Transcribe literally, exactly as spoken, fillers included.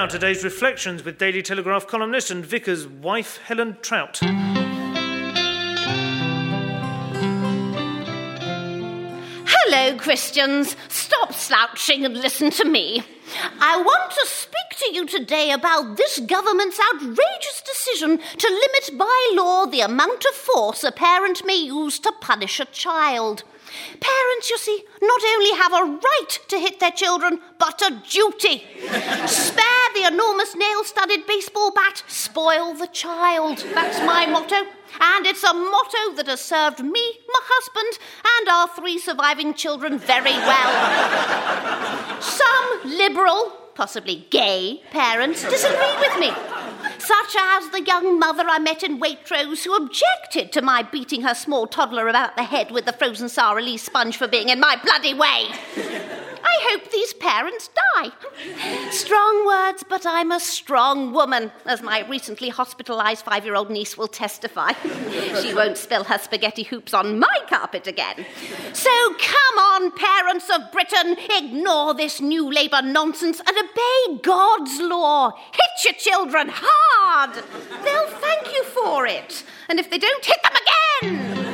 now today's reflections with Daily Telegraph columnist and vicar's wife, Helen Trout. Hello, Christians. Stop slouching and listen to me. I want to speak to you today about this government's outrageous decision to limit by law the amount of force a parent may use to punish a child. Parents, you see, not only have a right to hit their children, but a duty. Spare the enormous nail-studded baseball bat, spoil the child. That's my motto. And it's a motto that has served me, my husband, and our three surviving children very well. Some liberal, possibly gay, parents disagree with me, such as the young mother I met in Waitrose who objected to my beating her small toddler about the head with the frozen Sara Lee sponge for being in my bloody way. I hope these parents die. Strong words, but I'm a strong woman, as my recently hospitalised five-year-old niece will testify. She won't spill her spaghetti hoops on my carpet again. So come on, parents of Britain, ignore this new Labour nonsense and obey God's law. Hit your children hard. They'll thank you for it. And if they don't, hit them again.